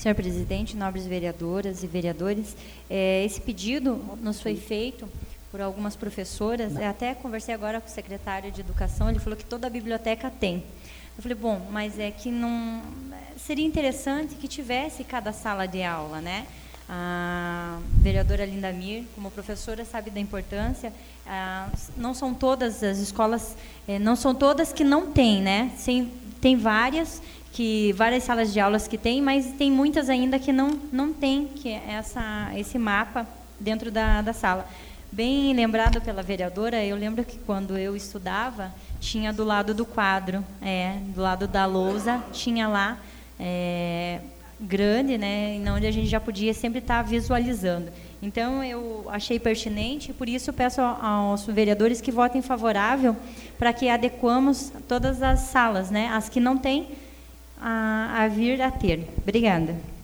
Senhor presidente, nobres vereadoras e vereadores, esse pedido nos foi feito por algumas professoras. Eu até conversei agora com o secretário de Educação, ele falou que toda a biblioteca tem. Eu falei, bom, mas é que não... Seria interessante que tivesse cada sala de aula, né? A vereadora Lindamir, como professora, sabe da importância. Não são todas as escolas, não são todas que não têm, né? Tem várias salas de aulas que tem, mas tem muitas ainda que não tem esse mapa dentro da sala. Bem lembrado pela vereadora, eu lembro que quando eu estudava, tinha do lado do quadro, do lado da lousa, tinha lá... grande, né, onde a gente já podia sempre estar visualizando. Então, eu achei pertinente, e por isso peço aos vereadores que votem favorável para que adequamos todas as salas, né, as que não têm, a vir a ter. Obrigada.